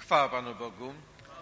Chwała Panu Bogu.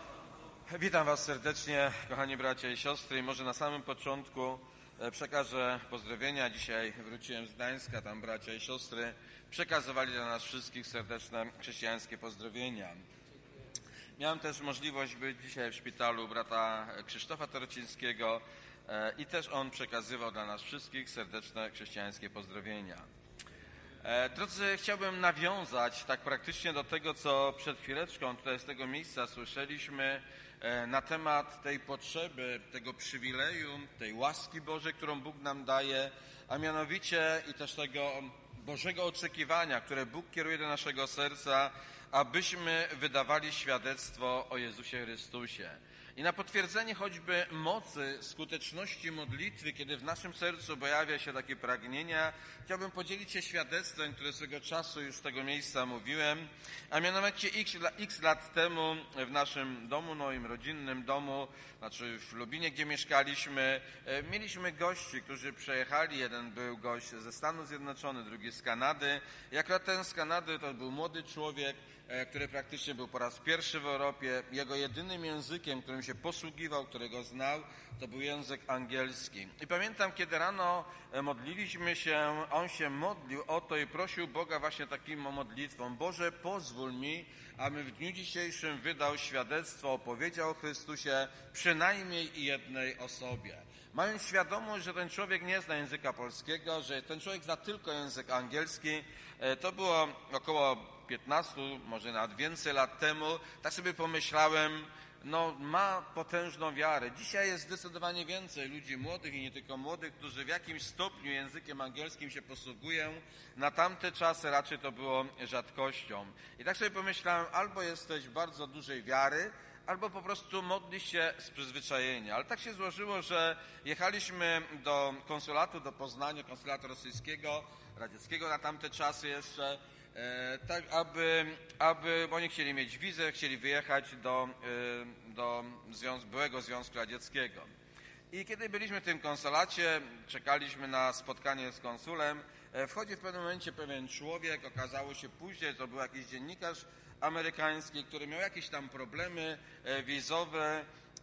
Witam Was serdecznie, kochani bracia i siostry. I może na samym początku przekażę pozdrowienia. Dzisiaj wróciłem z Gdańska, tam bracia i siostry przekazywali dla nas wszystkich serdeczne chrześcijańskie pozdrowienia. Miałem też możliwość być dzisiaj w szpitalu brata Krzysztofa Torocińskiego i też on przekazywał dla nas wszystkich serdeczne chrześcijańskie pozdrowienia. Drodzy, chciałbym nawiązać tak praktycznie do tego, co przed chwileczką tutaj z tego miejsca słyszeliśmy na temat tej potrzeby, tego przywileju, tej łaski Bożej, którą Bóg nam daje, a mianowicie i też tego Bożego oczekiwania, które Bóg kieruje do naszego serca, abyśmy wydawali świadectwo o Jezusie Chrystusie. I na potwierdzenie choćby mocy, skuteczności modlitwy, kiedy w naszym sercu pojawia się takie pragnienia, chciałbym podzielić się świadectwem, które swego czasu już z tego miejsca mówiłem, a mianowicie x lat temu w naszym domu, moim rodzinnym domu, znaczy w Lubinie, gdzie mieszkaliśmy, mieliśmy gości, którzy przyjechali. Jeden był gość ze Stanów Zjednoczonych, drugi z Kanady. I akurat ten z Kanady to był młody człowiek, który praktycznie był po raz pierwszy w Europie. Jego jedynym językiem, którym się posługiwał, którego znał, to był język angielski. I pamiętam, kiedy rano modliliśmy się, on się modlił o to i prosił Boga właśnie taką modlitwą: Boże, pozwól mi, abym w dniu dzisiejszym wydał świadectwo, opowiedział o Chrystusie przynajmniej jednej osobie. Mając świadomość, że ten człowiek nie zna języka polskiego, że ten człowiek zna tylko język angielski, to było około 15, może nawet więcej lat temu, tak sobie pomyślałem, ma potężną wiarę. Dzisiaj jest zdecydowanie więcej ludzi młodych i nie tylko młodych, którzy w jakimś stopniu językiem angielskim się posługują. Na tamte czasy raczej to było rzadkością. I tak sobie pomyślałem, albo jesteś bardzo dużej wiary, albo po prostu modlisz się z przyzwyczajenia. Ale tak się złożyło, że jechaliśmy do konsulatu, do Poznania, konsulatu rosyjskiego, radzieckiego na tamte czasy jeszcze, tak aby oni chcieli mieć wizę, chcieli wyjechać do byłego Związku Radzieckiego. I kiedy byliśmy w tym konsulacie, czekaliśmy na spotkanie z konsulem, wchodzi w pewnym momencie pewien człowiek, okazało się później, to był jakiś dziennikarz amerykański, który miał jakieś tam problemy wizowe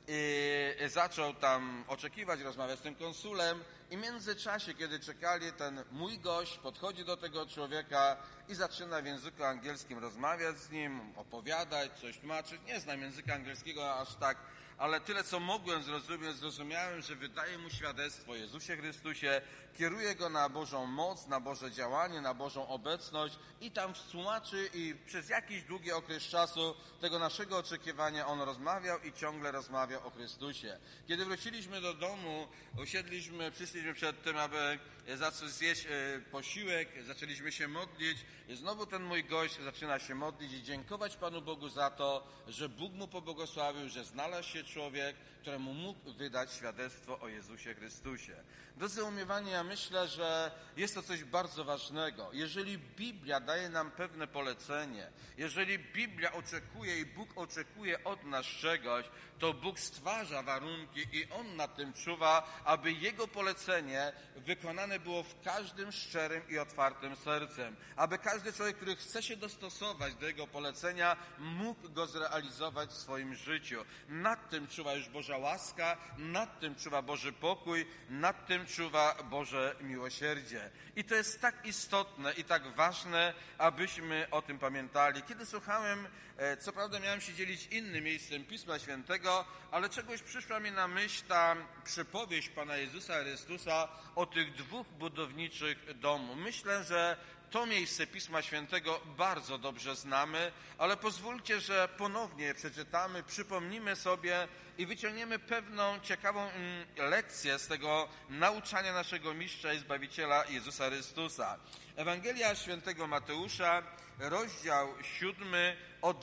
i zaczął tam oczekiwać, rozmawiać z tym konsulem i w międzyczasie, kiedy czekali, ten mój gość podchodzi do tego człowieka i zaczyna w języku angielskim rozmawiać z nim, opowiadać, coś tłumaczyć. Nie znam języka angielskiego aż tak, ale tyle, co mogłem zrozumieć, zrozumiałem, że wydaje mu świadectwo o Jezusie Chrystusie, kieruje go na Bożą moc, na Boże działanie, na Bożą obecność i tam tłumaczy i przez jakiś długi okres czasu tego naszego oczekiwania on rozmawiał i ciągle rozmawiał o Chrystusie. Kiedy wróciliśmy do domu, przyszliśmy przed tym, aby zjeść posiłek, zaczęliśmy się modlić i znowu ten mój gość zaczyna się modlić i dziękować Panu Bogu za to, że Bóg mu pobłogosławił, że znalazł się człowiek, któremu mógł wydać świadectwo o Jezusie Chrystusie. Drodzy umiewani, ja myślę, że jest to coś bardzo ważnego. Jeżeli Biblia daje nam pewne polecenie, jeżeli Biblia oczekuje i Bóg oczekuje od nas czegoś, to Bóg stwarza warunki i On nad tym czuwa, aby Jego polecenie wykonane było w każdym szczerym i otwartym sercem. Aby każdy człowiek, który chce się dostosować do Jego polecenia, mógł go zrealizować w swoim życiu. Nad tym czuwa już Boża łaska, nad tym czuwa Boży pokój, nad tym czuwa Boże miłosierdzie. I to jest tak istotne i tak ważne, abyśmy o tym pamiętali. Kiedy słuchałem, co prawda miałem się dzielić innym miejscem Pisma Świętego, ale czegoś przyszła mi na myśl ta przypowieść Pana Jezusa Chrystusa o tych dwóch budowniczych domu. Myślę, że to miejsce Pisma Świętego bardzo dobrze znamy, ale pozwólcie, że ponownie przeczytamy, przypomnimy sobie i wyciągniemy pewną ciekawą lekcję z tego nauczania naszego Mistrza i Zbawiciela Jezusa Chrystusa. Ewangelia Świętego Mateusza, rozdział 7, od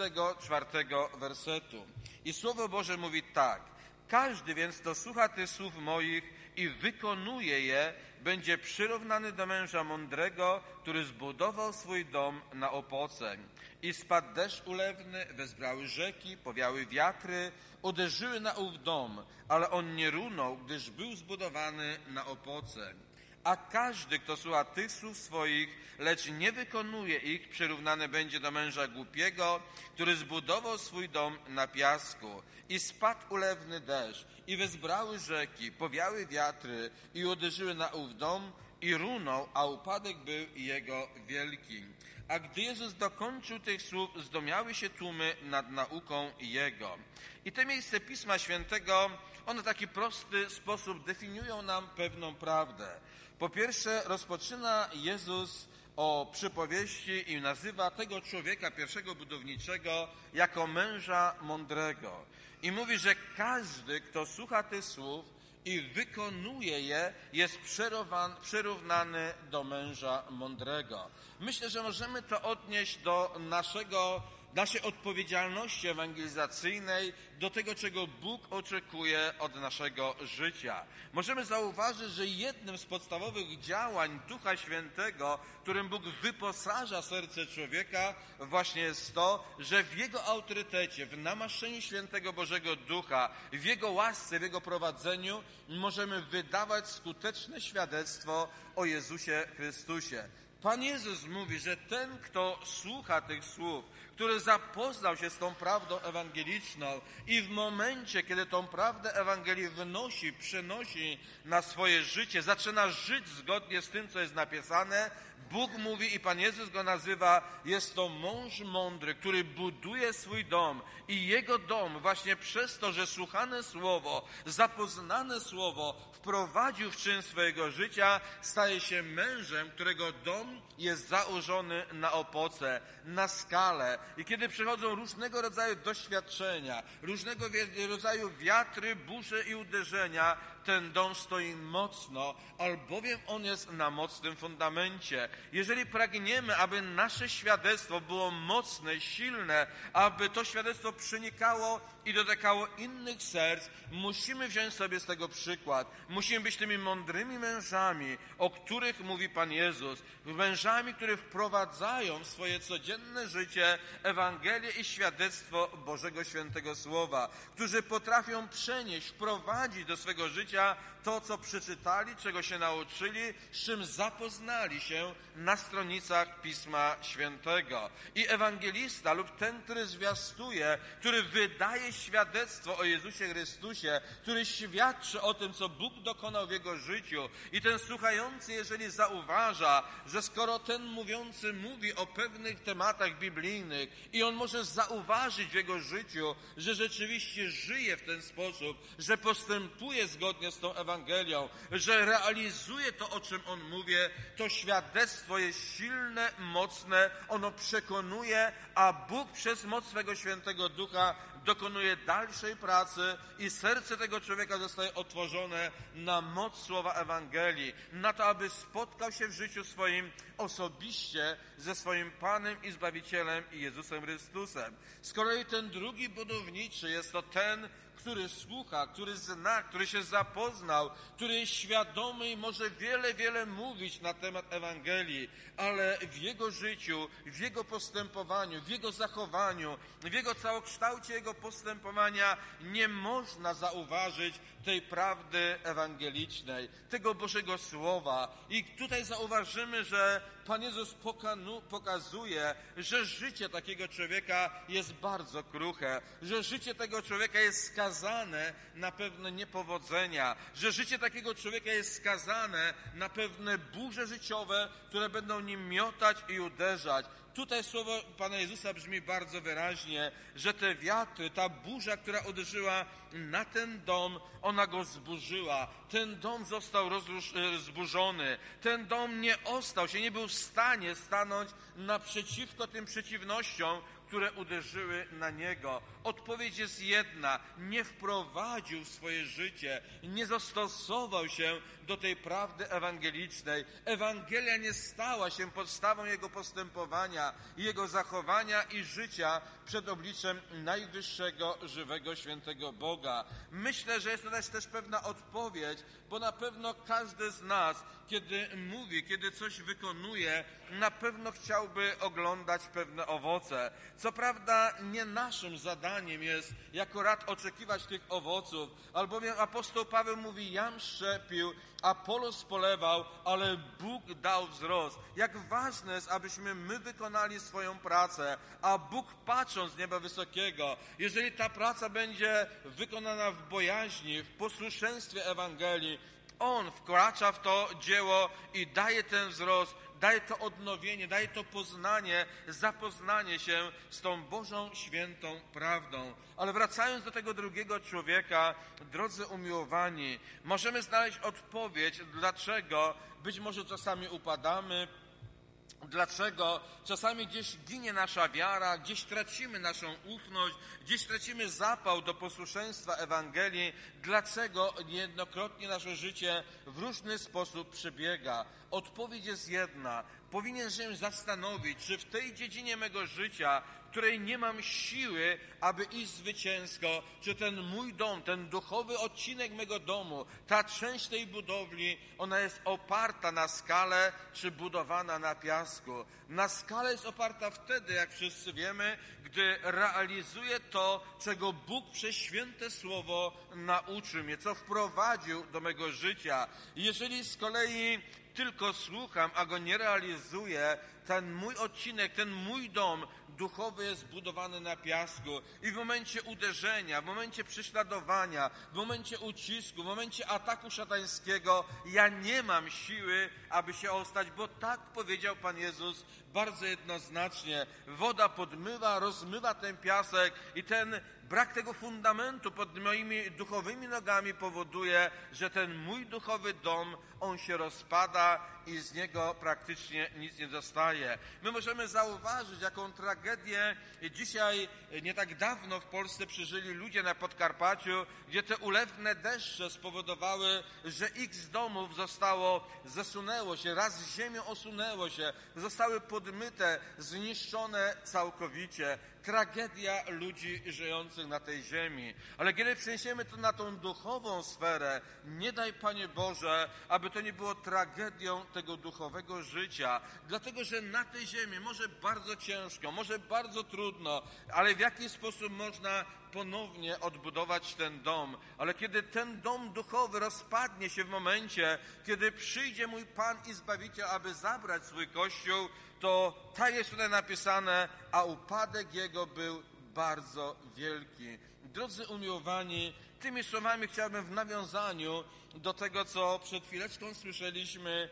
24 wersetu. I Słowo Boże mówi tak: każdy więc, kto słucha tych słów moich i wykonuje je, będzie przyrównany do męża mądrego, który zbudował swój dom na opoce. I spadł deszcz ulewny, wezbrały rzeki, powiały wiatry, uderzyły na ów dom, ale on nie runął, gdyż był zbudowany na opoce. A każdy, kto słucha tych słów swoich, lecz nie wykonuje ich, przyrównany będzie do męża głupiego, który zbudował swój dom na piasku. I spadł ulewny deszcz, i wezbrały rzeki, powiały wiatry, i uderzyły na ów dom, i runął, a upadek był jego wielki. A gdy Jezus dokończył tych słów, zdumiały się tłumy nad nauką Jego. I te miejsce Pisma Świętego, one w taki prosty sposób definiują nam pewną prawdę. Po pierwsze, rozpoczyna Jezus o przypowieści i nazywa tego człowieka pierwszego budowniczego jako męża mądrego. I mówi, że każdy, kto słucha tych słów i wykonuje je, jest przyrównany do męża mądrego. Myślę, że możemy to odnieść do naszej odpowiedzialności ewangelizacyjnej, do tego, czego Bóg oczekuje od naszego życia. Możemy zauważyć, że jednym z podstawowych działań Ducha Świętego, którym Bóg wyposaża serce człowieka, właśnie jest to, że w Jego autorytecie, w namaszczeniu Świętego Bożego Ducha, w Jego łasce, w Jego prowadzeniu możemy wydawać skuteczne świadectwo o Jezusie Chrystusie. Pan Jezus mówi, że ten, kto słucha tych słów, który zapoznał się z tą prawdą ewangeliczną i w momencie, kiedy tą prawdę Ewangelii przenosi na swoje życie, zaczyna żyć zgodnie z tym, co jest napisane, Bóg mówi i Pan Jezus go nazywa, jest to mąż mądry, który buduje swój dom i jego dom właśnie przez to, że słuchane słowo, zapoznane słowo wprowadził w czyn swojego życia, staje się mężem, którego dom jest założony na opoce, na skale. I kiedy przychodzą różnego rodzaju doświadczenia, różnego rodzaju wiatry, burze i uderzenia, ten dom stoi mocno, albowiem on jest na mocnym fundamencie. Jeżeli pragniemy, aby nasze świadectwo było mocne, silne, aby to świadectwo przenikało i dotykało innych serc, musimy wziąć sobie z tego przykład. Musimy być tymi mądrymi mężami, o których mówi Pan Jezus. Mężami, którzy wprowadzają w swoje codzienne życie Ewangelię i świadectwo Bożego Świętego Słowa. Którzy potrafią przenieść, wprowadzić do swego życia to, co przeczytali, czego się nauczyli, z czym zapoznali się na stronicach Pisma Świętego. I ewangelista lub ten, który zwiastuje, który wydaje świadectwo o Jezusie Chrystusie, który świadczy o tym, co Bóg dokonał w jego życiu. I ten słuchający, jeżeli zauważa, że skoro ten mówiący mówi o pewnych tematach biblijnych i on może zauważyć w jego życiu, że rzeczywiście żyje w ten sposób, że postępuje zgodnie z tą Ewangelią, że realizuje to, o czym on mówi, to świadectwo jest silne, mocne, ono przekonuje, a Bóg przez moc swego Świętego Ducha dokonuje dalszej pracy i serce tego człowieka zostaje otworzone na moc słowa Ewangelii, na to, aby spotkał się w życiu swoim osobiście ze swoim Panem i Zbawicielem i Jezusem Chrystusem. Z kolei ten drugi budowniczy jest to ten, który słucha, który zna, który się zapoznał, który jest świadomy i może wiele mówić na temat Ewangelii, ale w jego życiu, w jego postępowaniu, w jego zachowaniu, w jego całokształcie jego postępowania nie można zauważyć tej prawdy ewangelicznej, tego Bożego Słowa. I tutaj zauważymy, że Pan Jezus pokazuje, że życie takiego człowieka jest bardzo kruche, że życie tego człowieka jest skazane na pewne niepowodzenia, że życie takiego człowieka jest skazane na pewne burze życiowe, które będą nim miotać i uderzać. Tutaj słowo Pana Jezusa brzmi bardzo wyraźnie, że te wiatry, ta burza, która uderzyła na ten dom, ona go zburzyła. Ten dom został zburzony. Ten dom nie ostał się, nie był w stanie stanąć naprzeciwko tym przeciwnościom, które uderzyły na niego. Odpowiedź jest jedna. Nie wprowadził w swoje życie, nie zastosował się do tej prawdy ewangelicznej. Ewangelia nie stała się podstawą jego postępowania. myślenia i jego zachowania i życia przed obliczem najwyższego, żywego, świętego Boga. Myślę, że jest to też pewna odpowiedź, bo na pewno każdy z nas, kiedy mówi, kiedy coś wykonuje, na pewno chciałby oglądać pewne owoce. Co prawda nie naszym zadaniem jest jako rad oczekiwać tych owoców, albowiem apostoł Paweł mówi: jam szczepił, Apolos polewał, ale Bóg dał wzrost. Jak ważne jest, abyśmy my wykonali swoją pracę, a Bóg, patrząc z nieba wysokiego, jeżeli ta praca będzie wykonana w bojaźni, w posłuszeństwie Ewangelii, On wkracza w to dzieło i daje ten wzrost, daje to odnowienie, daje to poznanie, zapoznanie się z tą Bożą świętą prawdą. Ale wracając do tego drugiego człowieka, drodzy umiłowani, możemy znaleźć odpowiedź, dlaczego być może czasami upadamy, dlaczego czasami gdzieś ginie nasza wiara, gdzieś tracimy naszą ufność, gdzieś tracimy zapał do posłuszeństwa Ewangelii, dlaczego niejednokrotnie nasze życie w różny sposób przebiega. Odpowiedź jest jedna. Powinien się zastanowić, czy w tej dziedzinie mego życia, w której nie mam siły, aby iść zwycięsko, czy ten mój dom, ten duchowy odcinek mego domu, ta część tej budowli, ona jest oparta na skale, czy budowana na piasku. Na skale jest oparta wtedy, jak wszyscy wiemy, gdy realizuje to, czego Bóg przez święte słowo nauczył mnie, co wprowadził do mego życia. Jeżeli z kolei tylko słucham, a go nie realizuję, ten mój odcinek, ten mój dom duchowy jest budowany na piasku i w momencie uderzenia, w momencie prześladowania, w momencie ucisku, w momencie ataku szatańskiego ja nie mam siły, aby się ostać, bo tak powiedział Pan Jezus bardzo jednoznacznie. Woda podmywa, rozmywa ten piasek i ten brak tego fundamentu pod moimi duchowymi nogami powoduje, że ten mój duchowy dom, on się rozpada i z niego praktycznie nic nie zostaje. My możemy zauważyć, jaką tragedię dzisiaj, nie tak dawno w Polsce przeżyli ludzie na Podkarpaciu, gdzie te ulewne deszcze spowodowały, że x domów zesunęło się, raz z ziemią osunęło się, zostały podmyte, zniszczone całkowicie. Tragedia ludzi żyjących na tej ziemi. Ale kiedy przeniesiemy to na tą duchową sferę, nie daj, Panie Boże, aby to nie było tragedią tego duchowego życia. Dlatego, że na tej ziemi może bardzo ciężko, może bardzo trudno, ale w jaki sposób można ponownie odbudować ten dom. Ale kiedy ten dom duchowy rozpadnie się w momencie, kiedy przyjdzie mój Pan i Zbawiciel, aby zabrać swój Kościół, to tak jest tutaj napisane, a upadek jego był bardzo wielki. Drodzy umiłowani, tymi słowami chciałbym w nawiązaniu do tego, co przed chwileczką słyszeliśmy,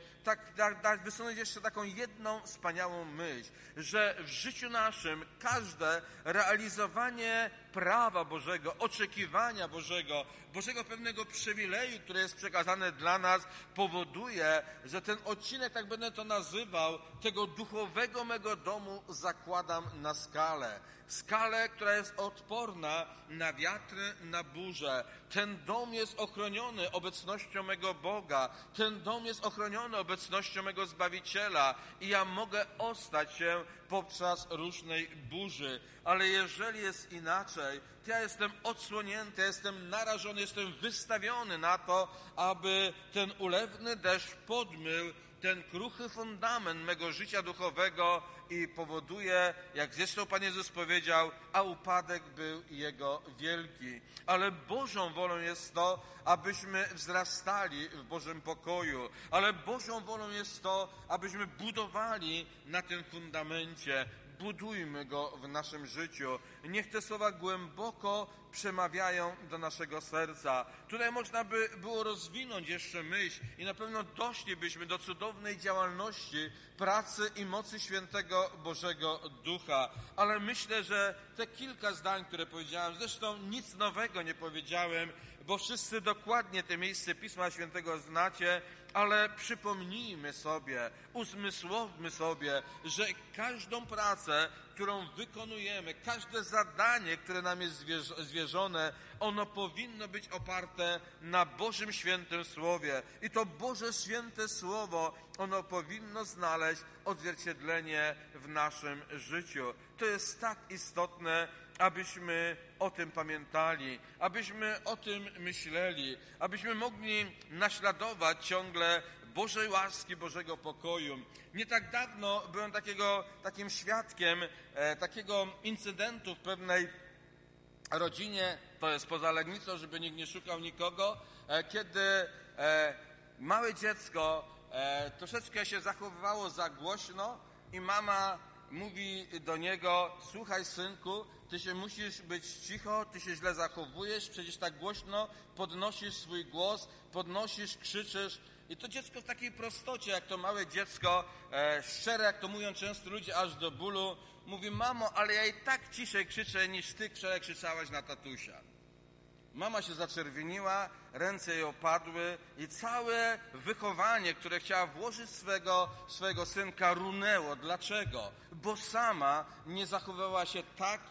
wysunąć jeszcze taką jedną wspaniałą myśl, że w życiu naszym każde realizowanie prawa Bożego, oczekiwania Bożego pewnego przywileju, które jest przekazane dla nas, powoduje, że ten odcinek, tak będę to nazywał, tego duchowego mego domu zakładam na skalę. Skalę, która jest odporna na wiatry, na burze. Ten dom jest ochroniony obecnością mego Boga. Ten dom jest ochroniony obecnością mego Zbawiciela i ja mogę ostać się podczas różnej burzy. Ale jeżeli jest inaczej, to ja jestem odsłonięty, ja jestem narażony, jestem wystawiony na to, aby ten ulewny deszcz podmył ten kruchy fundament mego życia duchowego i powoduje, jak zresztą Pan Jezus powiedział, a upadek był jego wielki. Ale Bożą wolą jest to, abyśmy wzrastali w Bożym pokoju. Ale Bożą wolą jest to, abyśmy budowali na tym fundamencie. Budujmy go w naszym życiu. Niech te słowa głęboko przemawiają do naszego serca. Tutaj można by było rozwinąć jeszcze myśl i na pewno doszlibyśmy do cudownej działalności, pracy i mocy świętego Bożego Ducha. Ale myślę, że te kilka zdań, które powiedziałem, zresztą nic nowego nie powiedziałem, bo wszyscy dokładnie te miejsce Pisma Świętego znacie, ale przypomnijmy sobie, uzmysłowmy sobie, że każdą pracę, którą wykonujemy, każde zadanie, które nam jest zwierzone, ono powinno być oparte na Bożym Świętym Słowie. I to Boże Święte Słowo, ono powinno znaleźć odzwierciedlenie w naszym życiu. To jest tak istotne, abyśmy o tym pamiętali, abyśmy o tym myśleli, abyśmy mogli naśladować ciągle Bożej łaski, Bożego pokoju. Nie tak dawno byłem takim świadkiem takiego incydentu w pewnej rodzinie, to jest poza Legnicą, żeby nikt nie szukał nikogo, kiedy małe dziecko troszeczkę się zachowywało za głośno i mama mówi do niego: słuchaj, synku, ty się musisz być cicho, ty się źle zachowujesz, przecież tak głośno podnosisz swój głos, krzyczysz. I to dziecko w takiej prostocie, jak to małe dziecko, szczere, jak to mówią często ludzie, aż do bólu, mówi: mamo, ale ja i tak ciszej krzyczę, niż ty wczoraj krzyczałaś na tatusia. Mama się zaczerwieniła, ręce jej opadły i całe wychowanie, które chciała włożyć swojego synka, runęło. Dlaczego? Bo sama nie zachowywała się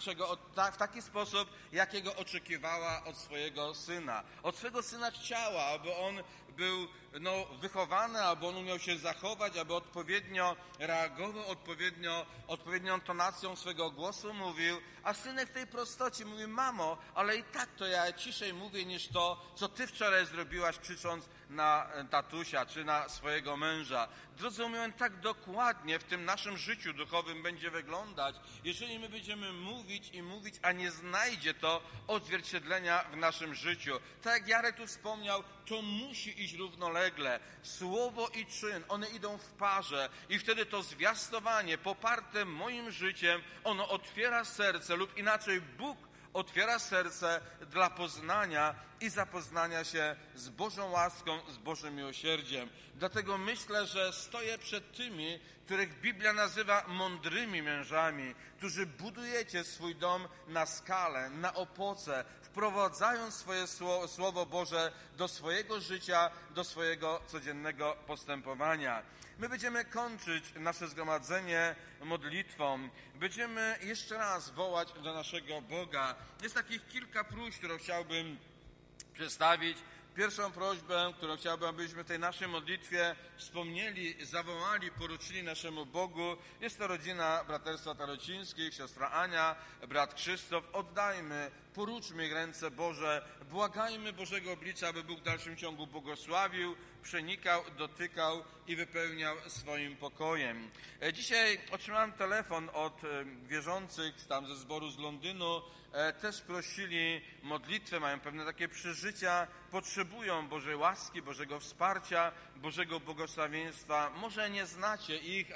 w taki sposób, jakiego oczekiwała od swojego syna. Od swojego syna chciała, aby on był wychowany, aby on umiał się zachować, aby odpowiednio reagował, odpowiednią tonacją swego głosu mówił, a synek w tej prostocie mówi: mamo, ale i tak to ja ciszej mówię niż to, co ty wczoraj zrobiłaś, krzycząc na tatusia czy na swojego męża. Drodzy moi, tak dokładnie w tym naszym życiu duchowym będzie wyglądać, jeżeli my będziemy mówić, a nie znajdzie to odzwierciedlenia w naszym życiu. Tak jak Jarek tu wspomniał, to musi iść równolegle. Słowo i czyn, one idą w parze i wtedy to zwiastowanie poparte moim życiem, ono otwiera serce, lub inaczej Bóg otwiera serce dla poznania i zapoznania się z Bożą łaską, z Bożym miłosierdziem. Dlatego myślę, że stoję przed tymi, których Biblia nazywa mądrymi mężami, którzy budujecie swój dom na skalę, na opoce, wprowadzając swoje Słowo Boże do swojego życia, do swojego codziennego postępowania. My będziemy kończyć nasze zgromadzenie modlitwą. Będziemy jeszcze raz wołać do naszego Boga. Jest takich kilka próśb, które chciałbym przedstawić. Pierwszą prośbę, którą chciałbym, abyśmy w tej naszej modlitwie wspomnieli, zawołali, poruczyli naszemu Bogu. Jest to rodzina Braterstwa Tarocińskich, siostra Ania, brat Krzysztof. Oddajmy, poruczmy ich ręce Boże, błagajmy Bożego oblicza, aby Bóg w dalszym ciągu błogosławił, przenikał, dotykał i wypełniał swoim pokojem. Dzisiaj otrzymałem telefon od wierzących tam ze zboru z Londynu. Też prosili modlitwę, mają pewne takie przeżycia, potrzebują Bożej łaski, Bożego wsparcia, Bożego błogosławieństwa. Może nie znacie ich,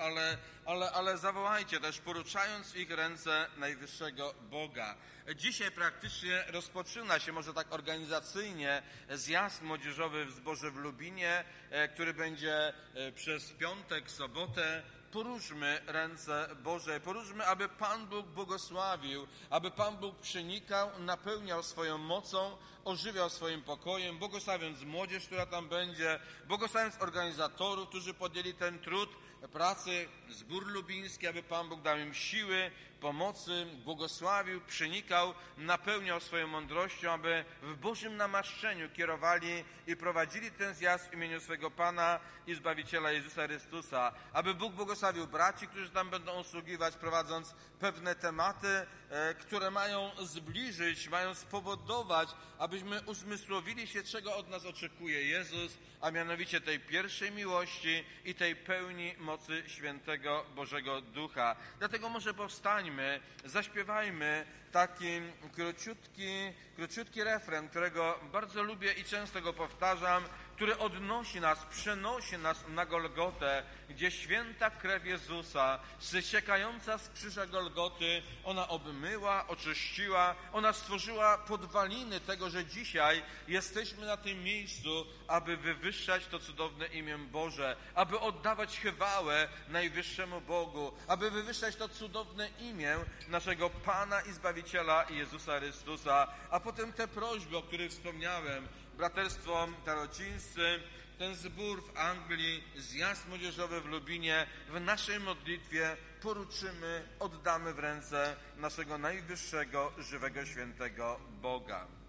ale zawołajcie też, poruczając w ich ręce najwyższego Boga. Dzisiaj praktycznie rozpoczyna się, może tak organizacyjnie, zjazd młodzieżowy w zborze w Lubinie, który będzie przez piątek, sobotę. Poruszmy ręce Boże, poruszmy, aby Pan Bóg błogosławił, aby Pan Bóg przenikał, napełniał swoją mocą, ożywiał swoim pokojem, błogosławiąc młodzież, która tam będzie, błogosławiąc organizatorów, którzy podjęli ten trud pracy, zbór lubiński, aby Pan Bóg dał im siły, pomocy, błogosławił, przenikał, napełniał swoją mądrością, aby w Bożym namaszczeniu kierowali i prowadzili ten zjazd w imieniu swego Pana i Zbawiciela Jezusa Chrystusa. Aby Bóg błogosławił braci, którzy tam będą usługiwać, prowadząc pewne tematy, które mają zbliżyć, mają spowodować, abyśmy uzmysłowili się, czego od nas oczekuje Jezus, a mianowicie tej pierwszej miłości i tej pełni mocy Świętego Bożego Ducha. Dlatego może powstańmy, zaśpiewajmy taki króciutki refren, którego bardzo lubię i często go powtarzam, który przenosi nas na Golgotę, gdzie święta krew Jezusa, zciekająca z krzyża Golgoty, ona obmyła, oczyściła, ona stworzyła podwaliny tego, że dzisiaj jesteśmy na tym miejscu, aby wywyższać to cudowne imię Boże, aby oddawać chwałę najwyższemu Bogu, aby wywyższać to cudowne imię naszego Pana i Zbawiciela Jezusa Chrystusa. A potem te prośby, o których wspomniałem, Braterstwo Tarocińscy, ten zbór w Anglii, zjazd młodzieżowy w Lubinie, w naszej modlitwie poruczymy, oddamy w ręce naszego najwyższego, żywego, świętego Boga.